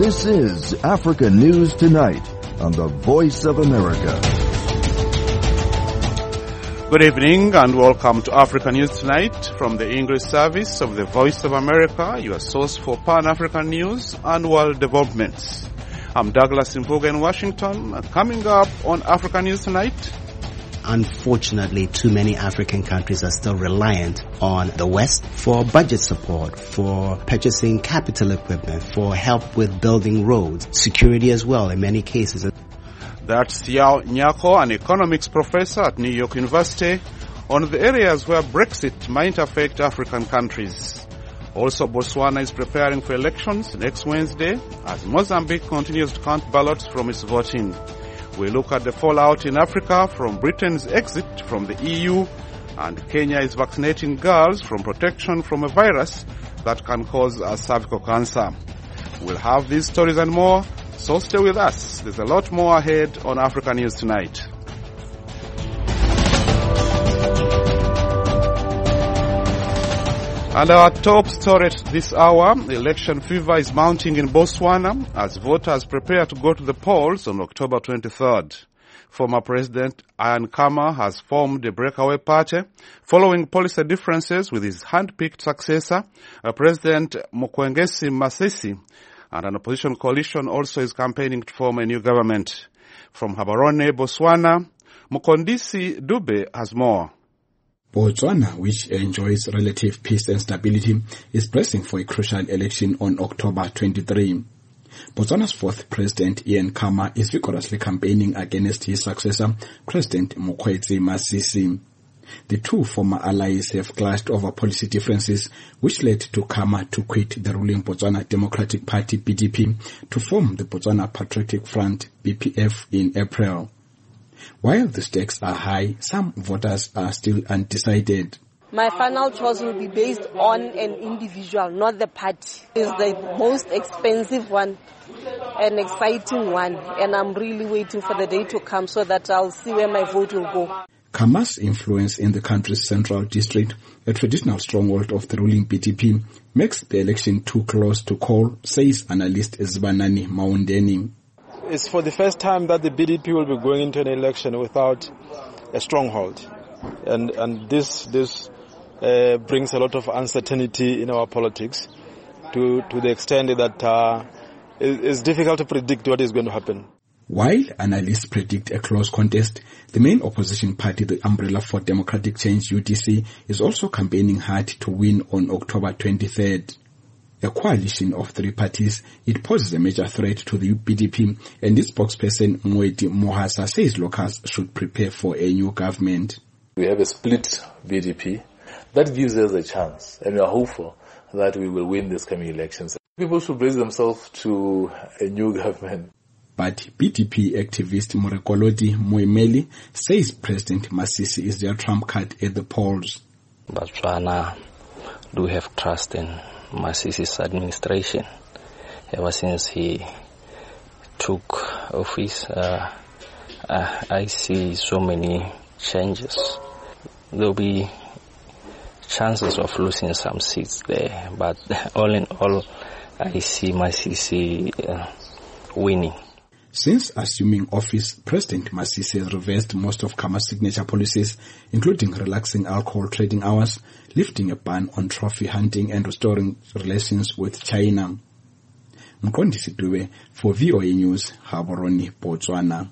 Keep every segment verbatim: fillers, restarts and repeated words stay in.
This is Africa News Tonight on the Voice of America. Good evening and welcome to Africa News Tonight from the English service of the Voice of America, your source for Pan-African news and world developments. I'm Douglas Mpuga in Washington. Coming up on Africa News Tonight. Unfortunately, too many African countries are still reliant on the West for budget support, for purchasing capital equipment, for help with building roads, security as well in many cases. That's Yao Nyako, an economics professor at New York University, on the areas where Brexit might affect African countries. Also, Botswana is preparing for elections next Wednesday as Mozambique continues to count ballots from its voting. We look at the fallout in Africa from Britain's exit from the E U, and Kenya is vaccinating girls from protection from a virus that can cause a cervical cancer. We'll have these stories and more, so stay with us. There's a lot more ahead on Africa News Tonight. And our top story this hour, election fever is mounting in Botswana as voters prepare to go to the polls on October twenty-third. Former President Ian Khama has formed a breakaway party following policy differences with his hand-picked successor, President Mokgwenyesi Masisi, and an opposition coalition also is campaigning to form a new government. From Gaborone, Botswana, Mokondisi Dube has more. Botswana, which enjoys relative peace and stability, is pressing for a crucial election on October twenty-third. Botswana's fourth president, Ian Khama, is vigorously campaigning against his successor, President Mokgwenyesi Masisi. The two former allies have clashed over policy differences, which led to Khama to quit the ruling Botswana Democratic Party, B D P, to form the Botswana Patriotic Front, B P F, in April. While the stakes are high, some voters are still undecided. My final choice will be based on an individual, not the party. It's the most expensive one, an exciting one, and I'm really waiting for the day to come so that I'll see where my vote will go. Khama's influence in the country's central district, a traditional stronghold of the ruling B D P, makes the election too close to call, says analyst Zibanani Maundeni. It's for the first time that the B D P will be going into an election without a stronghold. And and this this uh, brings a lot of uncertainty in our politics to, to the extent that uh, it, it's difficult to predict what is going to happen. While analysts predict a close contest, the main opposition party, the Umbrella for Democratic Change, U D C, is also campaigning hard to win on October twenty-third. A coalition of three parties, it poses a major threat to the B D P, and its spokesperson, Moeti Mohasa, says locals should prepare for a new government. We have a split B D P. That gives us a chance, and we are hopeful that we will win these coming elections. People should brace themselves to a new government. But B D P activist Murekolodi Moemeli says President Masisi is their trump card at the polls. Botswana do have trust in Masisi's administration. Ever since he took office, uh, uh, I see so many changes. There will be chances of losing some seats there, but all in all, I see Masisi uh, winning. Since assuming office, President Masisi has reversed most of Khama's signature policies, including relaxing alcohol trading hours, lifting a ban on trophy hunting, and restoring relations with China. Mkondisi Dube for V O A News, Gaborone, Botswana.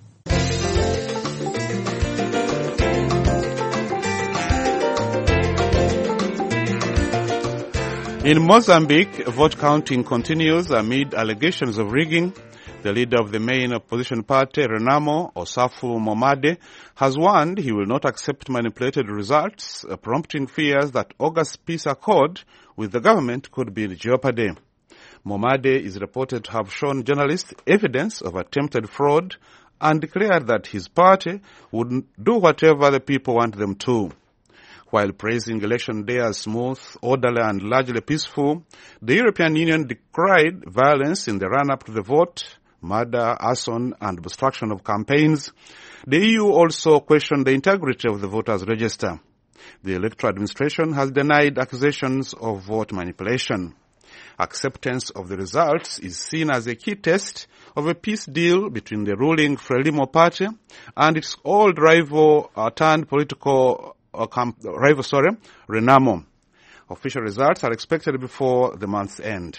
In Mozambique, vote counting continues amid allegations of rigging. The leader of the main opposition party, Renamo, Osafo Momade, has warned he will not accept manipulated results, uh, prompting fears that August's peace accord with the government could be in jeopardy. Momade is reported to have shown journalists evidence of attempted fraud and declared that his party would do whatever the people want them to. While praising election day as smooth, orderly and largely peaceful, the European Union decried violence in the run-up to the vote, murder, arson and obstruction of campaigns. The E U also questioned the integrity of the voters' register. The electoral administration has denied accusations of vote manipulation. Acceptance of the results is seen as a key test of a peace deal between the ruling Frelimo party and its old rival uh, turned political uh, camp, rival, sorry, Renamo. Official results are expected before the month's end.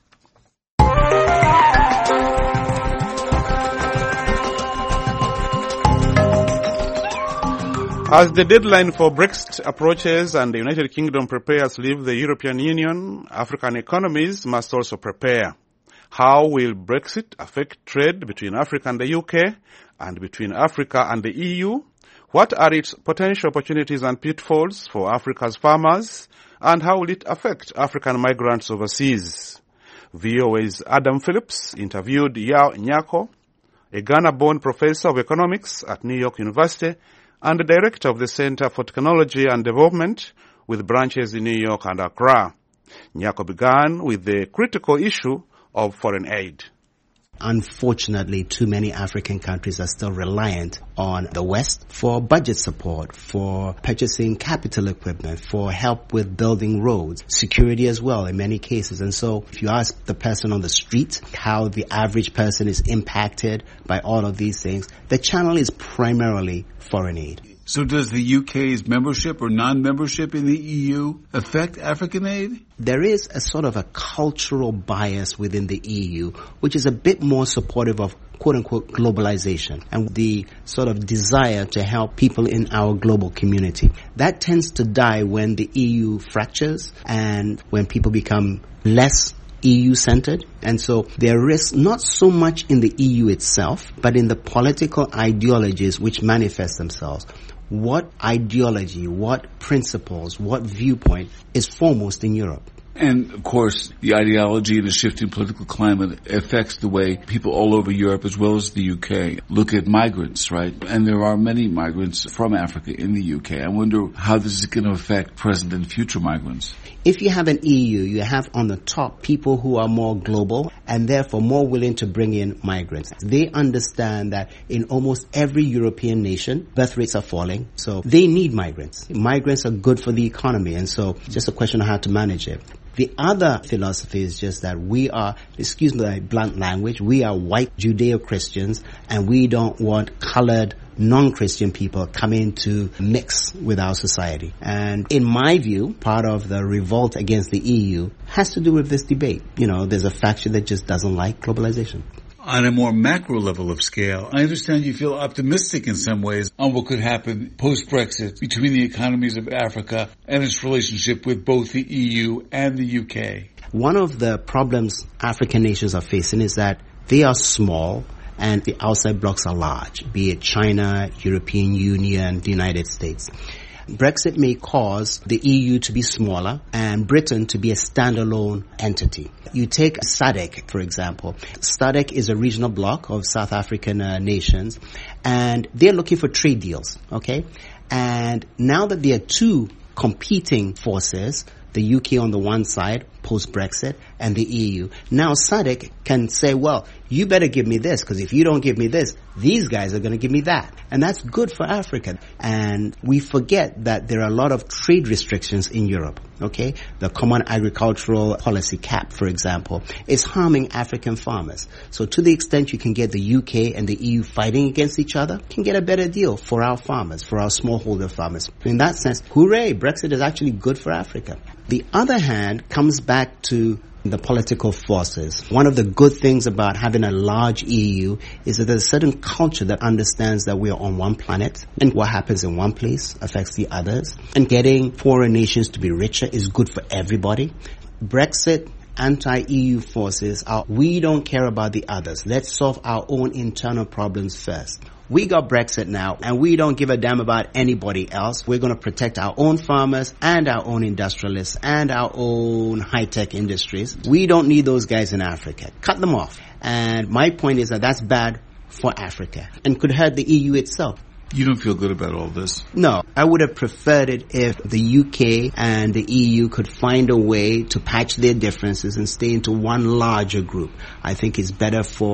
As the deadline for Brexit approaches and the United Kingdom prepares to leave the European Union, African economies must also prepare. How will Brexit affect trade between Africa and the U K and between Africa and the E U? What are its potential opportunities and pitfalls for Africa's farmers? And how will it affect African migrants overseas? V O A's Adam Phillips interviewed Yao Nyako, a Ghana-born professor of economics at New York University and the director of the Center for Technology and Development with branches in New York and Accra. Nyako began with the critical issue of foreign aid. Unfortunately, too many African countries are still reliant on the West for budget support, for purchasing capital equipment, for help with building roads, security as well in many cases. And so if you ask the person on the street how the average person is impacted by all of these things, the channel is primarily foreign aid. So does the U K's membership or non-membership in the E U affect African aid? There is a sort of a cultural bias within the E U, which is a bit more supportive of quote-unquote globalization and the sort of desire to help people in our global community. That tends to die when the E U fractures and when people become less E U-centered. And so there are risks not so much in the E U itself, but in the political ideologies which manifest themselves. What ideology, what principles, what viewpoint is foremost in Europe? And, of course, the ideology and the shifting political climate affects the way people all over Europe as well as the U K look at migrants, right? And there are many migrants from Africa in the U K. I wonder how this is going to affect present and future migrants. If you have an E U, you have on the top people who are more global and therefore more willing to bring in migrants. They understand that in almost every European nation, birth rates are falling, so they need migrants. Migrants are good for the economy, and so it's just a question of how to manage it. The other philosophy is just that we are, excuse my blunt language, we are white Judeo-Christians and we don't want colored non-Christian people coming to mix with our society. And in my view, part of the revolt against the E U has to do with this debate. You know, there's a faction that just doesn't like globalization. On a more macro level of scale, I understand you feel optimistic in some ways on what could happen post-Brexit between the economies of Africa and its relationship with both the E U and the U K. One of the problems African nations are facing is that they are small and the outside blocks are large, be it China, European Union, the United States. Brexit may cause the E U to be smaller and Britain to be a standalone entity. You take S A D C, for example. S A D C is a regional bloc of South African uh, nations, and they're looking for trade deals, okay? And now that there are two competing forces, the U K on the one side, post-Brexit, and the E U. Now S A D C can say, well, you better give me this, because if you don't give me this, these guys are going to give me that. And that's good for Africa. And we forget that there are a lot of trade restrictions in Europe, okay? The Common Agricultural Policy cap, for example, is harming African farmers. So to the extent you can get the U K and the E U fighting against each other, you can get a better deal for our farmers, for our smallholder farmers. In that sense, hooray, Brexit is actually good for Africa. The other hand comes back to the political forces. One of the good things about having a large E U is that there's a certain culture that understands that we are on one planet and what happens in one place affects the others. And getting poorer nations to be richer is good for everybody. Brexit, anti-E U forces are, we don't care about the others. Let's solve our own internal problems first. We got Brexit now, and we don't give a damn about anybody else. We're going to protect our own farmers and our own industrialists and our own high-tech industries. We don't need those guys in Africa. Cut them off. And my point is that that's bad for Africa and could hurt the E U itself. You don't feel good about all this? No. I would have preferred it if the U K and the E U could find a way to patch their differences and stay into one larger group. I think it's better for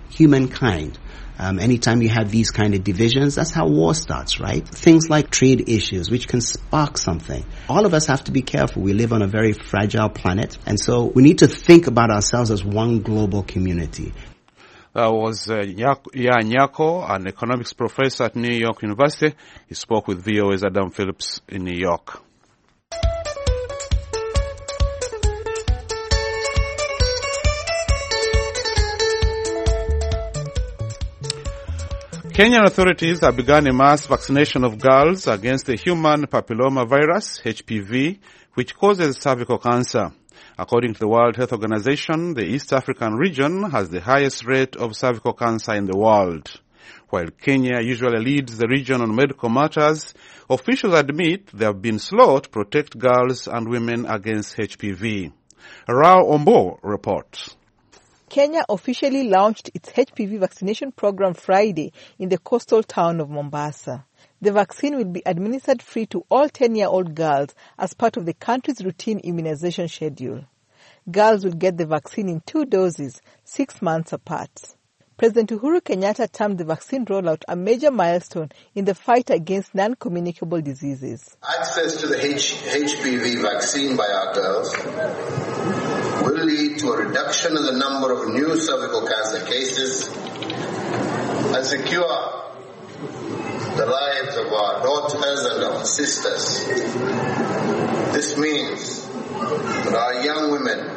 humankind. Um, anytime you have these kind of divisions, that's how war starts, right? Things like trade issues, which can spark something. All of us have to be careful. We live on a very fragile planet, and so we need to think about ourselves as one global community. That was uh, Yaa Nyako, an economics professor at New York University. He spoke with V O A's Adam Phillips in New York. Kenyan authorities have begun a mass vaccination of girls against the human papillomavirus, H P V, which causes cervical cancer. According to the World Health Organization, the East African region has the highest rate of cervical cancer in the world. While Kenya usually leads the region on medical matters, officials admit they have been slow to protect girls and women against H P V. Rao Ombo reports. Kenya officially launched its H P V vaccination program Friday in the coastal town of Mombasa. The vaccine will be administered free to all ten-year-old girls as part of the country's routine immunization schedule. Girls will get the vaccine in two doses, six months apart. President Uhuru Kenyatta termed the vaccine rollout a major milestone in the fight against non-communicable diseases. Access to the H- HPV vaccine by our girls will lead to a reduction in the number of new cervical cancer cases and secure the lives of our daughters and our sisters. This means that our young women,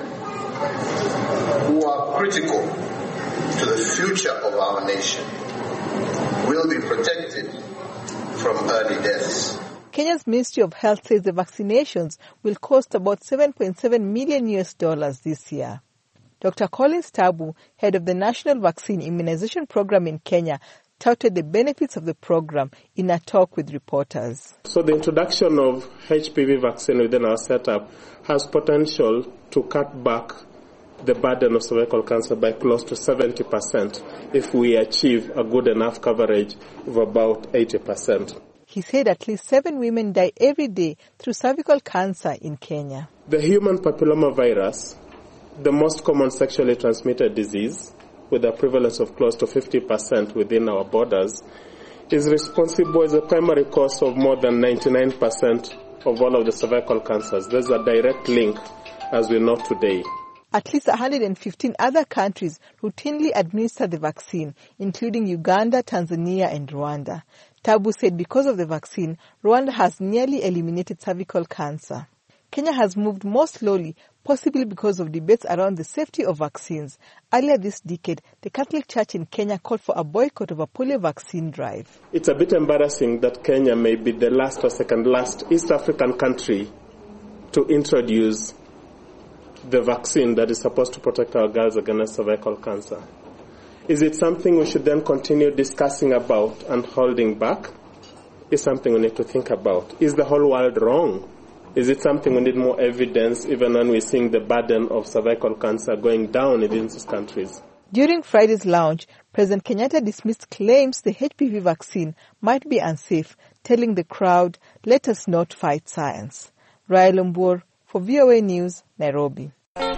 who are critical to the future of our nation, will be protected from early deaths. Kenya's Ministry of Health says the vaccinations will cost about seven point seven million U S dollars this year. Doctor Collins Tabu, head of the National Vaccine Immunization Program in Kenya, touted the benefits of the program in a talk with reporters. So the introduction of H P V vaccine within our setup has potential to cut back the burden of cervical cancer by close to seventy percent if we achieve a good enough coverage of about eighty percent. He said at least seven women die every day through cervical cancer in Kenya. The human papillomavirus, the most common sexually transmitted disease, with a prevalence of close to fifty percent within our borders, is responsible as a primary cause of more than ninety-nine percent of all of the cervical cancers. There's a direct link, as we know today. At least one hundred fifteen other countries routinely administer the vaccine, including Uganda, Tanzania, and Rwanda. Tabu said because of the vaccine, Rwanda has nearly eliminated cervical cancer. Kenya has moved more slowly, possibly because of debates around the safety of vaccines. Earlier this decade, the Catholic Church in Kenya called for a boycott of a polio vaccine drive. It's a bit embarrassing that Kenya may be the last or second last East African country to introduce the vaccine that is supposed to protect our girls against cervical cancer. Is it something we should then continue discussing about and holding back? It's something we need to think about. Is the whole world wrong? Is it something we need more evidence, even when we're seeing the burden of cervical cancer going down in these countries? During Friday's launch, President Kenyatta dismissed claims the H P V vaccine might be unsafe, telling the crowd, "Let us not fight science." Rael Umbur for V O A News, Nairobi.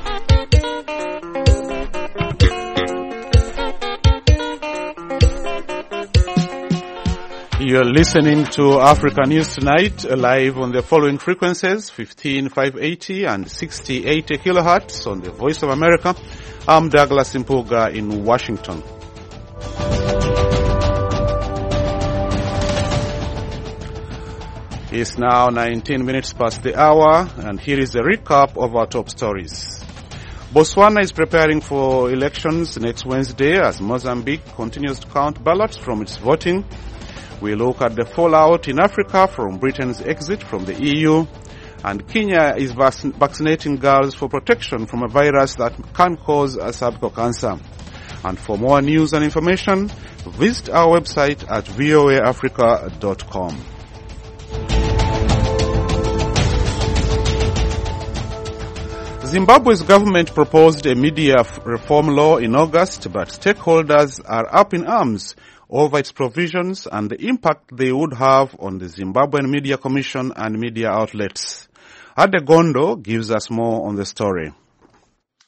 You're listening to Africa News Tonight, live on the following frequencies, fifteen five eighty and sixty eighty kilohertz on the Voice of America. I'm Douglas Impuga in Washington. It's now nineteen minutes past the hour, and here is a recap of our top stories. Botswana is preparing for elections next Wednesday as Mozambique continues to count ballots from its voting. We look at the fallout in Africa from Britain's exit from the E U, and Kenya is vac- vaccinating girls for protection from a virus that can cause a cervical cancer. And for more news and information, visit our website at v o a africa dot com. Zimbabwe's government proposed a media reform law in August, but stakeholders are up in arms over its provisions and the impact they would have on the Zimbabwean Media Commission and media outlets. Adegondo gives us more on the story.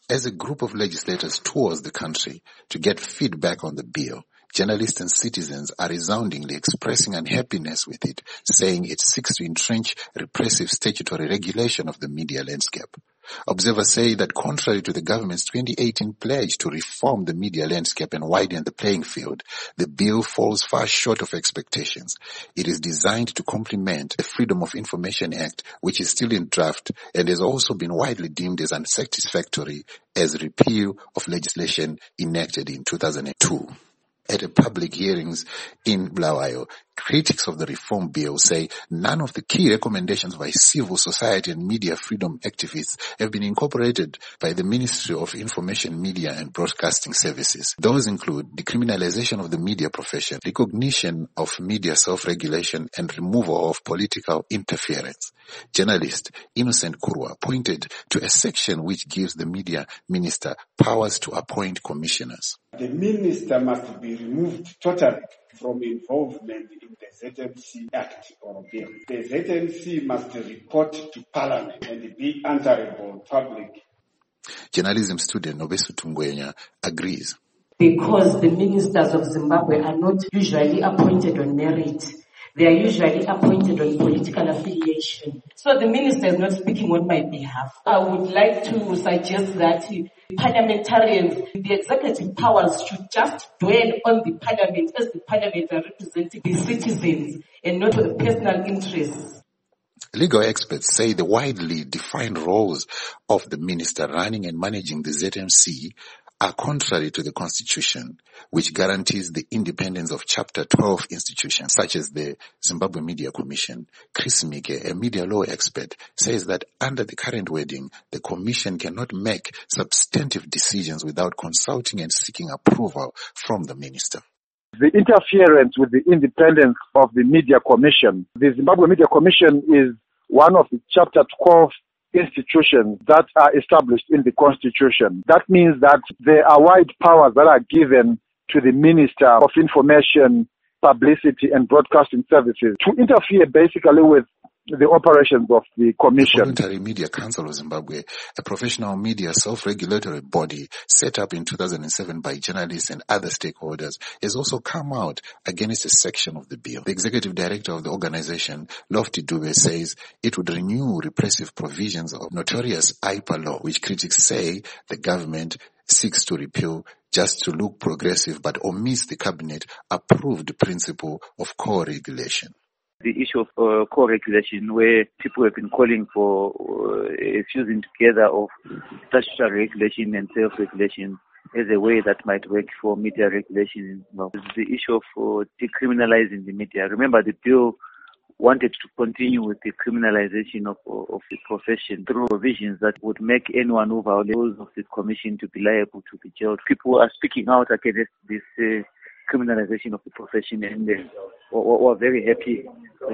As a group of legislators tours the country to get feedback on the bill, journalists and citizens are resoundingly expressing unhappiness with it, saying it seeks to entrench repressive statutory regulation of the media landscape. Observers say that contrary to the government's twenty eighteen pledge to reform the media landscape and widen the playing field, the bill falls far short of expectations. It is designed to complement the Freedom of Information Act, which is still in draft and has also been widely deemed as unsatisfactory as repeal of legislation enacted in two thousand two. At a public hearings in Bulawayo, critics of the reform bill say none of the key recommendations by civil society and media freedom activists have been incorporated by the Ministry of Information, Media and Broadcasting Services. Those include decriminalization of the media profession, recognition of media self-regulation and removal of political interference. Journalist Innocent Kurwa pointed to a section which gives the media minister powers to appoint commissioners. The minister must be removed totally from involvement in the Z M C Act or bill. The Z M C must report to Parliament and be answerable public. Journalism student Nobesu Tungwenya agrees. Because the ministers of Zimbabwe are not usually appointed on merit. They are usually appointed on political affiliation. So the minister is not speaking on my behalf. I would like to suggest that parliamentarians, the executive powers should just dwell on the parliament as the parliament are representing the citizens and not the personal interests. Legal experts say the widely defined roles of the minister running and managing the Z M C are contrary to the Constitution, which guarantees the independence of Chapter twelve institutions, such as the Zimbabwe Media Commission. Chris Mike, a media law expert, says that under the current wording, the Commission cannot make substantive decisions without consulting and seeking approval from the minister. The interference with the independence of the Media Commission. The Zimbabwe Media Commission is one of the Chapter twelve institutions that are established in the Constitution. That means that there are wide powers that are given to the Minister of Information, Publicity and Broadcasting Services to interfere basically with the operations of the Commission. The Voluntary Media Council of Zimbabwe, a professional media self-regulatory body set up in two thousand seven by journalists and other stakeholders, has also come out against a section of the bill. The executive director of the organization, Lofty Dube, says it would renew repressive provisions of notorious I P A law, which critics say the government seeks to repeal just to look progressive but omits the cabinet-approved principle of co-regulation. The issue of uh, co-regulation, where people have been calling for uh, a fusing together of statutory regulation and self-regulation as a way that might work for media regulation. Well, the issue of uh, decriminalizing the media. Remember, the bill wanted to continue with the criminalization of, of the profession through provisions that would make anyone who violates the rules of the commission to be liable to be jailed. People are speaking out against this uh, criminalization of the profession, and uh, we're very happy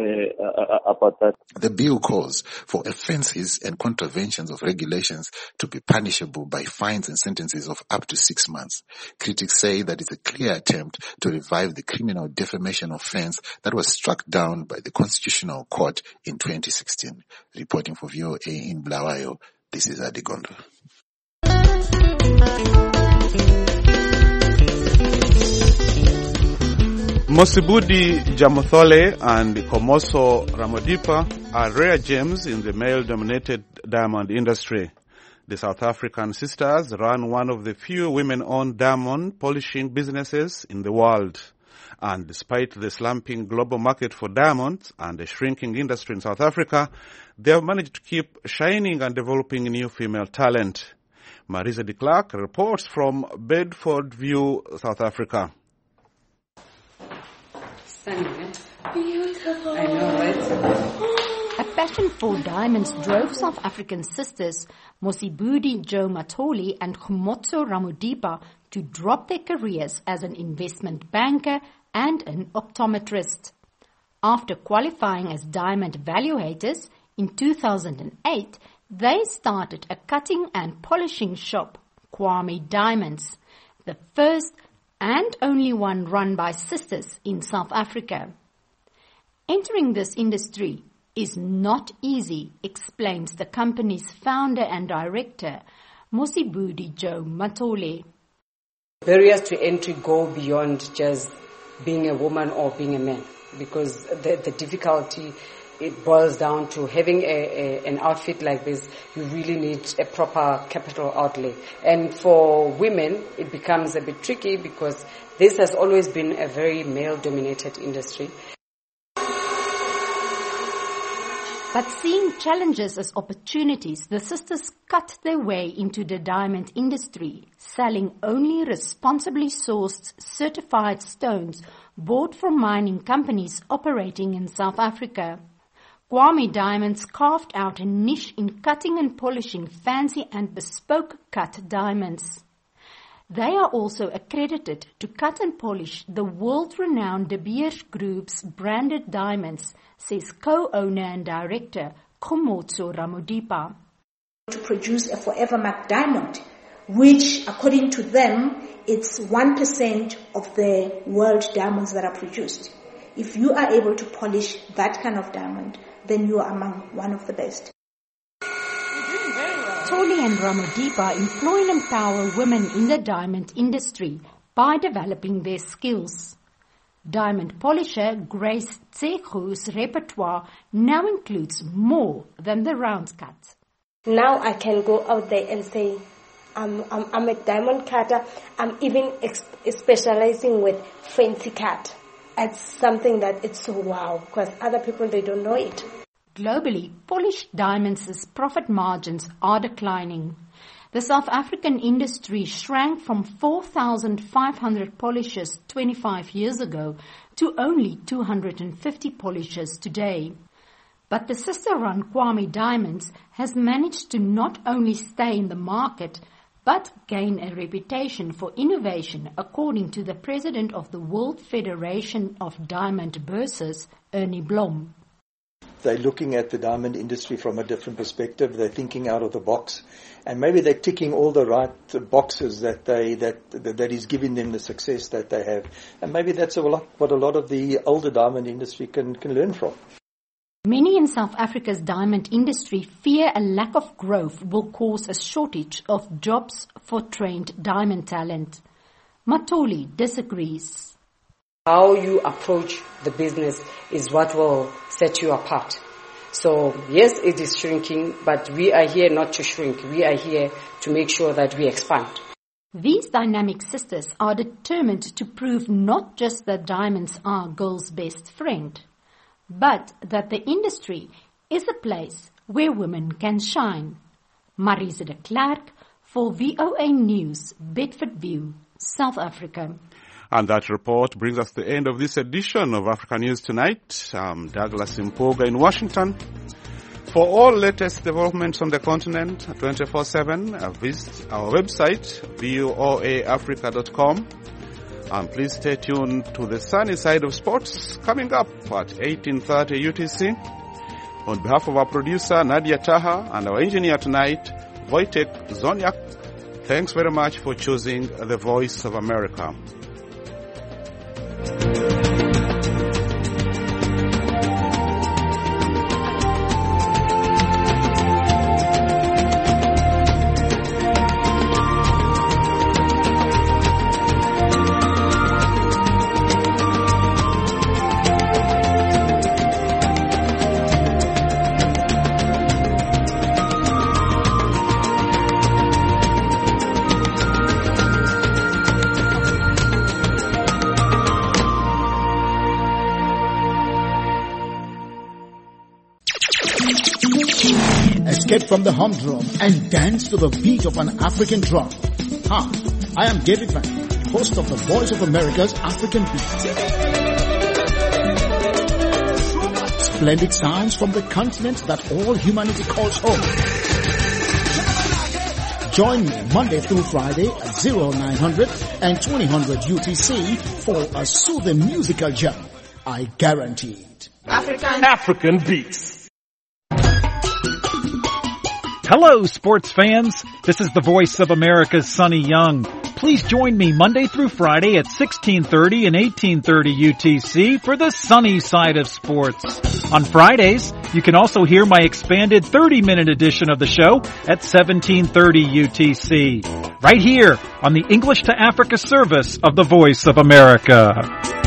uh, about that. The bill calls for offences and contraventions of regulations to be punishable by fines and sentences of up to six months. Critics say that it's a clear attempt to revive the criminal defamation offence that was struck down by the Constitutional Court in twenty sixteen. Reporting for V O A in Bulawayo, this is Adigondo. Mosibudi Jamuthole and Komoso Ramodipa are rare gems in the male-dominated diamond industry. The South African sisters run one of the few women-owned diamond polishing businesses in the world. And despite the slumping global market for diamonds and the shrinking industry in South Africa, they have managed to keep shining and developing new female talent. Marisa de Klerk reports from Bedford View, South Africa. Beautiful. I know, right? A passion for diamonds drove South African sisters Mosibudi Jo Matoli and Khomotso Ramodipa to drop their careers as an investment banker and an optometrist. After qualifying as diamond valuators in two thousand eight, they started a cutting and polishing shop, Kwame Diamonds, the first and only one run by sisters in South Africa. Entering this industry is not easy, explains the company's founder and director, Mosibudi Joe Matole. Barriers to entry go beyond just being a woman or being a man, because the, the difficulty, it boils down to having a, a, an outfit like this. You really need a proper capital outlay. And for women, it becomes a bit tricky because this has always been a very male-dominated industry. But seeing challenges as opportunities, the sisters cut their way into the diamond industry, selling only responsibly sourced certified stones bought from mining companies operating in South Africa. Kwame Diamonds carved out a niche in cutting and polishing fancy and bespoke cut diamonds. They are also accredited to cut and polish the world-renowned De Beers Group's branded diamonds, says co-owner and director Khomotso Ramodipa. To produce a Forever Mark diamond, which according to them, it's one percent of the world diamonds that are produced. If you are able to polish that kind of diamond, then you are among one of the best. Toli and Ramodipa employ and empower women in the diamond industry by developing their skills. Diamond polisher Grace Tsegu's repertoire now includes more than the round cut. Now I can go out there and say, I'm, I'm, I'm a diamond cutter. I'm even ex- specializing with fancy cut. It's something that it's so wow, because other people, they don't know it. Globally, polished diamonds' profit margins are declining. The South African industry shrank from four thousand five hundred polishers twenty-five years ago to only two hundred fifty polishers today. But the sister-run Kwame Diamonds has managed to not only stay in the market, but gain a reputation for innovation, according to the president of the World Federation of Diamond Bursars, Ernie Blom. They're looking at the diamond industry from a different perspective. They're thinking out of the box, and maybe they're ticking all the right boxes that they that that is giving them the success that they have. And maybe that's a lot what a lot of the older diamond industry can can learn from. Many in South Africa's diamond industry fear a lack of growth will cause a shortage of jobs for trained diamond talent. Matoli disagrees. How you approach the business is what will set you apart. So yes, it is shrinking, but we are here not to shrink. We are here to make sure that we expand. These dynamic sisters are determined to prove not just that diamonds are girls' best friend, but that the industry is a place where women can shine. Marisa de Klerk for V O A News, Bedfordview, South Africa. And that report brings us to the end of this edition of Africa News Tonight. I'm Douglas Impoga in Washington. For all latest developments on the continent, twenty-four seven, visit our website, voa africa dot com. And please stay tuned to the sunny side of sports coming up at eighteen thirty U T C. On behalf of our producer, Nadia Taha, and our engineer tonight, Wojtek Zoniak, thanks very much for choosing the Voice of America. Escape from the humdrum and dance to the beat of an African drum. Hi, I am David Van, host of the Voice of America's African Beat. Splendid sounds from the continent that all humanity calls home. Join me Monday through Friday at oh nine hundred and twenty hundred U T C for a soothing musical jam. I guarantee it. African African Beats. Hello, sports fans. This is the Voice of America's Sonny Young. please join me Monday through Friday at sixteen thirty and eighteen thirty U T C for the sunny side of sports. On Fridays, you can also hear my expanded thirty-minute edition of the show at seventeen thirty U T C. Right here on the English to Africa service of the Voice of America.